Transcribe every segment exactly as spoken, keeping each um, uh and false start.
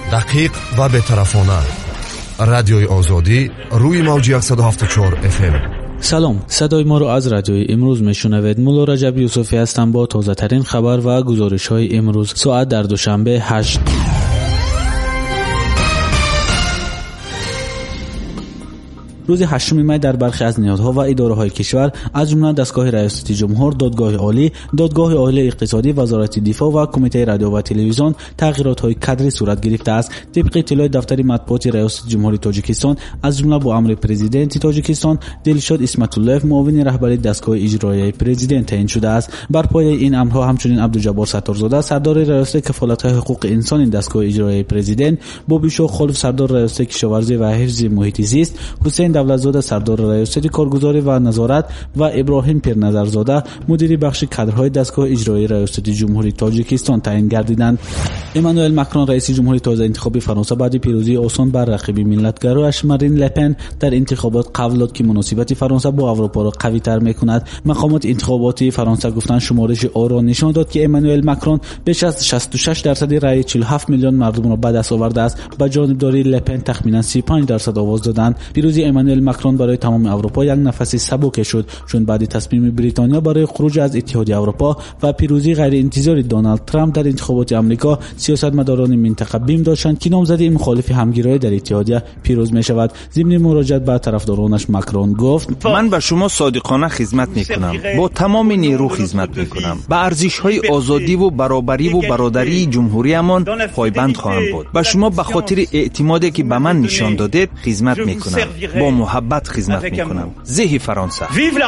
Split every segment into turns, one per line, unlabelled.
دقیق و بی‌طرفانه. رادیوی آزادی روی موج صد و هفتاد و چهار اف ام.
سلام، صدای ما رو از رادیوی امروز میشنوید. مولا رجب یوسفی هستم با تازه ترین خبر و گزارش های امروز. ساعت در دوشنبه هشت. روز هشتم می در برخی از نهادها و اداره‌های کشور از جمله دستگاه ریاست جمهور، دادگاه عالی، دادگاه عالی اقتصادی، وزارت دفاع و کمیته رادیو و تلویزیون تغییرات‌های کادری صورت گرفته است. طبق اطلاع دفتر مطبوعات ریاست جمهوری تاجیکستان، از جمله با امر پرزیدنت تاجیکستان دلشاد اسمت الله معاون رهبری دستگاه اجرایی پرزیدنت تعیین شده است. بر پایه این امرها همچنین عبدالجبار ستارزاده سردار ریاست کفالت‌های حقوق انسان این دستگاه اجرایی پرزیدنت، بوبیشو خلف سردار ریاست کشاورزی و حفظ محیط زیست، حسین دولتزاده سردار ریاست کارگزاری و نظارت و ابراهیم پیرنظرزاده مدیر بخش کادرهای دستگاه اجرایی ریاست جمهوری تاجیکستان تعیین گردیدند. امانوئل ماکرون رئیس جمهوری تازه انتخابی فرانسه بعد پیروزی آسان بر رقیب ملت‌گرایش مارین لپن در انتخابات قبول داد که مناسبت فرانسه با اروپا را قوی‌تر می‌کند. مقامات انتخاباتی فرانسه گفتند شمارش آرا نشان داد که امانوئل ماکرون بیش از شصت و شش درصد رأی چهل و هفت میلیون مردم را به دست آورده است. به جانبداری لپن تخمیناً سی و پنج درصد آواز دادند. پیروزی امانوئل ماکرون برای تمام اروپا یک نفس سبک شد، چون بعد تصمیم بریتانیا برای خروج از اتحادیه اروپا و پیروزی غیر انتظاری دونالد ترامپ در انتخابات آمریکا، سیاستمداران منطقه بیم داشتند که نامزدی مخالف همگرایی در اتحادیه پیروز می شود. ضمن مراجعت به طرفدارانش ماکرون گفت:
من به شما صادقانه خدمت می کنم، با تمام نیرو خدمت می کنم، به ارزش های آزادی و برابری و برادری جمهوریمان پایبند خواهم بود. به شما به خاطر اعتمادی که به من نشان دادید خدمت می کنم، با محبت خدمت می کنم. زه فرانسه.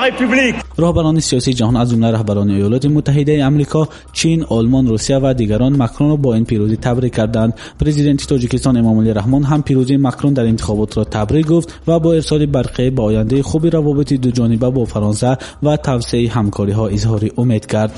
رهبران سیاسی جهان از جمله رهبران ایالات متحده آمریکا، چین، آلمان، روسیه و دیگران ماکرون را با این پیروزی تبریک کردند. پرزیدنت تاجیکستان امامعلی رحمان هم پیروزی ماکرون در انتخابات را تبریک گفت و با ارسال برقی به آینده خوب روابط دو جانبه با فرانسه و توسعه همکاری ها اظهار امید کرد.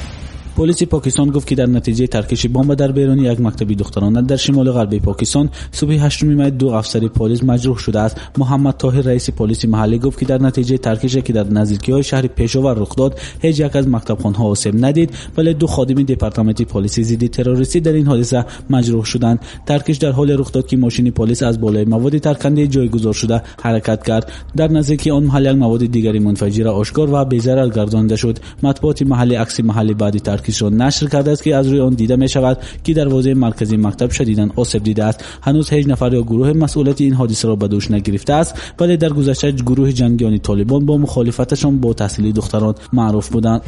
پلیس پاکستان گفت که در نتیجه ترکش بمب در بیرون یک مکتب دخترانه در شمال غربی پاکستان صبح هشتم می دو افسر پلیس مجروح شده است. محمد طاهر رئیس پلیس محلی گفت که در نتیجه ترکشی که در نزدیکی‌های شهر پشاور رخ داد، هیچ یک از مکتبخانه‌ها آسیب ندید، ولی دو خادم دپارتمان پلیس ضد تروریستی در این حادثه مجروح شدند. ترکش در حال رخ داد که ماشین پلیس از بالای مواد ترکنده جایگزار شده حرکت کرد. در نزدیکی آن محل یک مواد دیگری منفجر آشکار و بی‌ضرر گردانده شد. مطبوعات محلی عکس محلی بعد ترکش را نشر کرده است که از روی آن دیده می شود که دروازه مرکزی مکتب شدیداً آسیب دیده است. هنوز هیچ نفر یا گروه مسئولیت این حادثه را به دوش نگرفته است، ولی در گذشته گروه جنگیان طالبان با مخالفتشان با تحصیل دختران معروف بودند.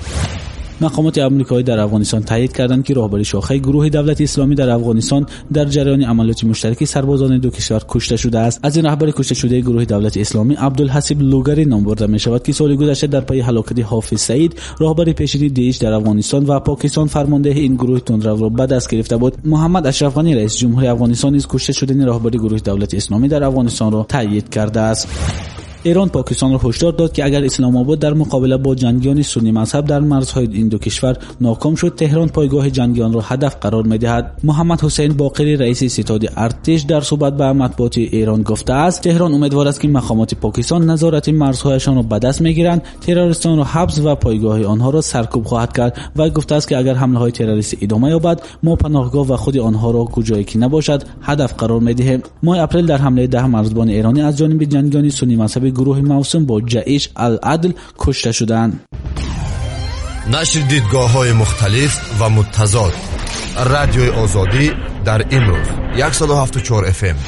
مقامات آمریکایی در افغانستان تایید کردند که راهبر شاخه گروه دولت اسلامی در افغانستان در جریان عملیات مشترک سربازان دو کشور کشته شده است. از این رهبر کشته شده گروه دولت اسلامی عبدالحسیب لوگری نام برده می شود که سال گذشته در پی هلاکت حافظ سعید راهبر پیشین دیش در افغانستان و پاکستان فرمانده این گروه تندرو را به دست گرفته بود. محمد اشرف غنی رئیس جمهوری افغانستان نیز کشته شدن راهبر گروه دولت اسلامی در افغانستان را تایید کرده است. ایران پاکستان را هشدار داد که اگر اسلام آباد در مقابله با جنگیان سنی مذهب در مرزهای این دو کشور ناکام شد، تهران پایگاه جنگیان را هدف قرار می‌دهد. محمد حسین باقری رئیس ستاد ارتش در صحبت با مطبوعات ایران گفته است تهران امیدوار است که مقامات پاکستان نظارت مرزهایشان را به دست می‌گیرند، تروریستان را حبس و پایگاه آنها را سرکوب خواهد کرد و گفته است که اگر حمله‌های تروریستی ادامه یابد، ما پناهگاه و خود آنها را کجایی که نباشد هدف قرار می‌دهیم. ماه اپریل در حمله ده مرزبان ایرانی از جانب جنگیان سنی مذهب گروه موسوم با جیش العدل کشته شدند.
نشر دیدگاه‌های مختلف و متضاد. رادیوی آزادی در امروز صد و هفتاد و چهار اف ام.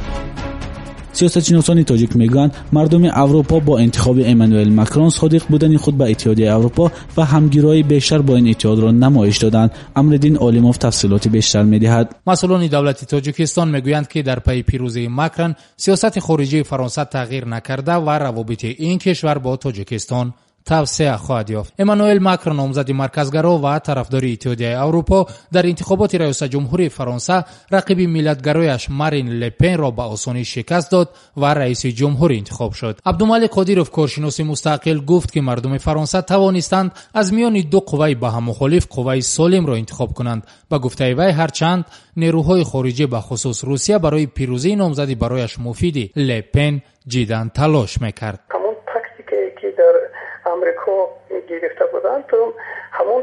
سیاستشناسان تاجیک میگویند مردم اروپا با انتخاب امانوئل ماکرون صادق بودن خود به اتحادیه اروپا و همگرایی بیشتر با این اتحاد را نمایش دادند. امردین عالموف تفصیلات بیشتر میدهد.
مسئولان دولت تاجیکستان میگویند که در پی پیروزی ماکرون سیاست خارجی فرانسه تغییر نکرده و روابط این کشور با تاجیکستان توسعه خواهد یافت. امانوئل ماکرون نامزد مرکزگرا و طرفدار اتحادیه اروپا در انتخابات ریاست جمهوری فرانسه رقیب ملت‌گرایش مارین لپن را به آسانی شکست داد و رئیس جمهور انتخاب شد. عبدالملک قادیروف کارشناس مستقل گفت که مردم فرانسه توانستند از میان دو قوه به هم مخالف قوه سالم را انتخاب کنند. با گفته وی هرچند نیروهای خارجی به خصوص روسیه برای پیروزی نامزدی برایش مفید لپن جداً تلاش میکرد.
آمریکا گرفته بودند تو همون تاکتیک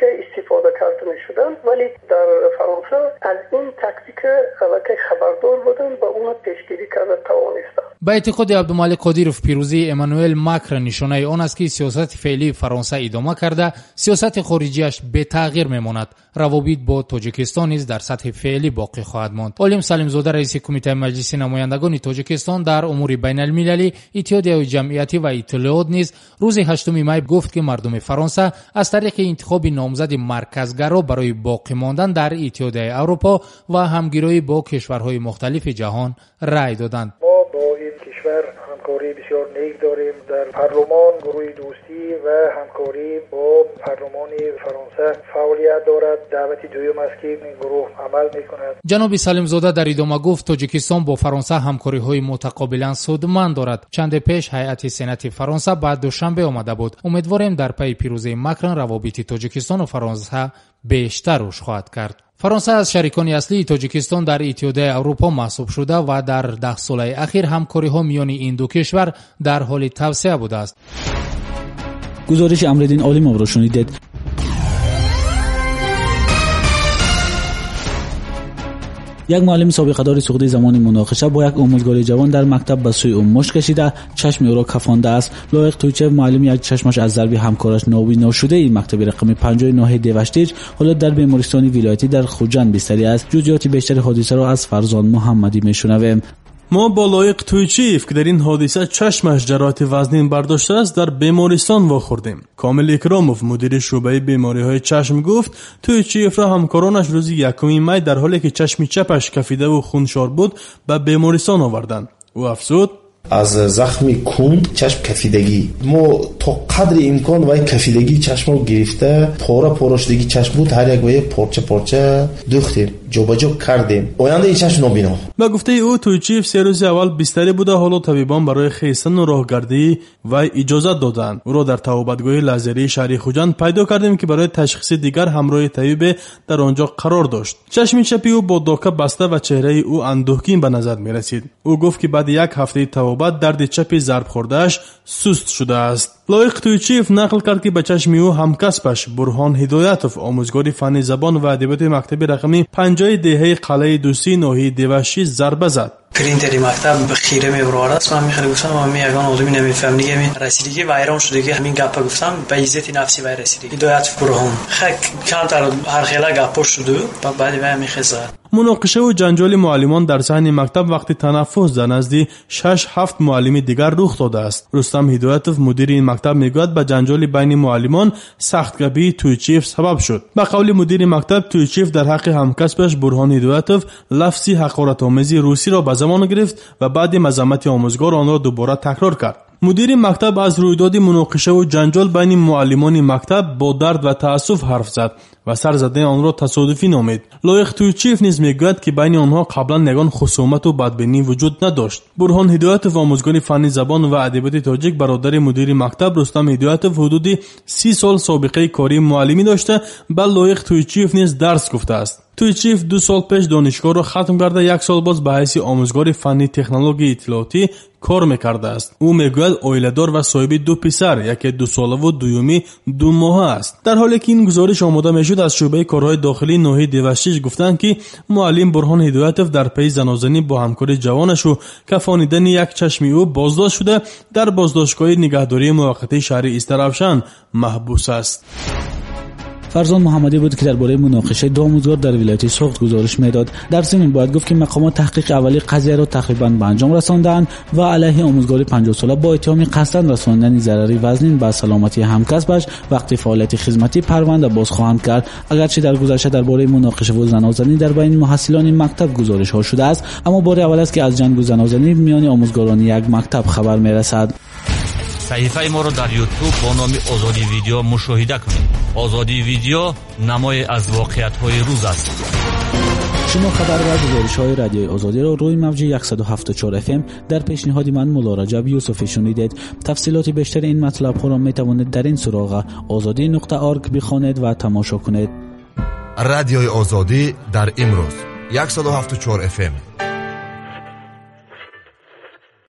استفاده کرده میشدن، ولی در فرانسه از این تاکتیک الکی خبردار بودن و اون پیشگیری کرده توانستن.
به اعتقاد عبدالمالک قادیروف، پیروزی امانوئل ماکرون نشانه آن است که سیاست فعلی فرانسه ادامه کرده، سیاست خارجیش به تغییر میماند. روابط با تاجیکستان نیز در سطح فعلی باقی خواهد ماند. عالم سلیم زاده، رئیس کمیته مجلس نمایندگان تاجیکستان در امور بین المللی، اتحادیه جمعیتی و اطلاعات نیز روز هشتم می گفت که مردم فرانسه از طریق انتخاب نامزد مرکزگرا برای باقی ماندن در اتحادیه اروپا و همگرایی با کشورهای مختلف جهان رأی دادند.
ما با این کشور همکاری بسیار نیک داریم. در پارلمان گروه دوستی و همکاری با پارلمان فرانسه فعالیت دارد. دعوت دوم است که این گروه عمل میکند.
جناب سلیم زاده در ادامه گفت تاجیکستان با فرانسه همکاری های متقابلا سودمند دارد. چند پیش هیئت سنت فرانسه بعد دوشنبه آمده بود. امیدواریم در پی پیروزی ماکرون روابط تاجیکستان و فرانسه بیشتر رشد خواهد کرد. فرانسه از شریکان اصلی تاجیکستان در اتحادیه اروپا محسوب شده و در ده سال اخیر همکاری ها میان این دو کشور در حال توسعه بوده است.
گزارش امرالدین عالیمov را شنیدید. یک معلم سابقه دار سقوط زمان مناقشه با یک آموزگار جوان در مکتب به سوی او مشت کشیده چشم او را کفانده است. لایق تویچف معلم یک چشمش از ضرب همکارش نابینا شده این مکتب رقم پنجاه و نه دیوشتیج حالا در بیمارستان ولایتی در خوجند بستری است. جزئیات بیشتر حادثه را از فرزان محمدی میشنویم.
ما با لایق تویچیف که در این حادثه چشمش جراحت وزنین برداشته است در بیمارستان واخوردیم. کامل اکراموف مدیر شعبه بیماری های چشم گفت تویچیف را همکارانش روز یکم می در حالی که چشم چپش کفیده و خونشار بود به بیمارستان آوردند. او افزود
از زخم کند چشم کفیدگی ما تا قدر امکان وای کفیدگی چشم رو گرفته پاره پاره شدگی چشم بود هر یک وای پارچه پارچه دوختیم جابجا کردیم آینده این چشم نابینا.
با گفته او تویچیف سه روز اول بستری بوده حالا طبیبان برای خیستن و راهگردی وای اجازه دادند. او را در توابتگاه لازری شهر خوجند پیدا کردیم که برای تشخیص دیگر همراه طبیب در آنجا قرار داشت. چشم چپی او با داکه بسته و چهره او اندوهگین به نظر می رسید. او گفت که بعد یک هفته توابت درد چپ ضرب خوردهش سست شده است. لایق تویچیف نقل کرد که به چشم او همکسبش برهان هدایتوف آموزگار فن زبان و ادبیات مکتب رقمی پنجاه دهه قلعه دوستی ناحیه دیوشی ضربه زد.
پرینتری مکتب خیره میبرد است. من میخوام گفتم من می یگان آدمی نمیفهم دیگه می رسیدگی وایران شده که همین گپا گفتم به عزت نفسی وای رسیدگی هدایت برهان خک کمتر هر خیلی گپا شده بعد وای میخزه.
مناقشه و جنجال معلمان در صحن مکتب وقتی تنفس در نزد شش هفت معلم دیگر رخ داده است. رستم هدایتوف مدیر این مکتب میگوید به جنجال بین معلمان سختگیری تویچیف سبب شد. به قول مدیر مکتب تویچیف در حق همکسبش برهان هدایتوف لفظی حقارت‌آمیز روسی را به زبان گرفت و بعد مذمت آموزگار آن را دوباره تکرار کرد. مدیر مکتب از رویداد مناقشه و جنجال بین معلمان مکتب با درد و تأسف حرف زد و سر زدن آن را تصادفی نامید. لایق تویچیف نیز میگوید که بین آنها قبلا یگان خصومت و بدبینی وجود نداشت. برهان هدایتوف آموزگار فن زبان و ادبیات تاجیک برادر مدیر مکتب رستم هدایتوف حدود سی سال سابقه کاری معلمی داشته به لایق تویچیف نیز درس گفته است. تویچیف دو سال پیش دانشگاه را ختم کرده یک سال باز به حیث آموزگار فنی تکنولوژی اطلاعاتی کار میکرده است. او میگوید اویله‌دار و صاحب دو پسر، یکی دو ساله و دومی دو ماهه است. در حالی که این گزارش آماده میشد از شعبه کارهای داخلی ناحیه دیوشیج گفتند که معلم برهان هدایتوف در پی زنازنی با همکار جوانش و کفانیدن یک چشم او بازداشت شده در بازداشتگاه نگهداری موقتی شهر استرابشان محبوس است.
فرزان محمدی بود که درباره مناقشه دو آموزگار در ولایت سوخت گزارش میداد. در ضمن باید گفت که مقامات تحقیق اولی قضیه را تقریبا به انجام رساندند و علیه آموزگار پنجاه ساله با اتهام قصداً رساندن ضرری وزنین به سلامتی همکسبش وقتی فعالیت خدمتی پرونده باز خواهند کرد. اگرچه در گذشته درباره مناقشه و زنازنی در بین محصلان مکتب گزارش ها شده است، اما بار اول است که از جنگ و زنازنی میان آموزگاران یک مکتب خبر میرسد.
صحیفه ما رو در یوتیوب با نام آزادی ویدیو مشاهده کنید. آزادی ویدیو نمای از واقعیت‌های روز است.
شما خبر و گزارش‌های رادیوی آزادی را روی موج صد و هفتاد و چهار اف ام در پیشنهاد من مولا رجب یوسفی شنیدید. تفصیلات بیشتر این مطلب ها را می توانید در این سراغ آزادی نقطه آرگ بخوانید و تماشا کنید.
رادیوی آزادی در امروز صد و هفتاد و چهار اف ام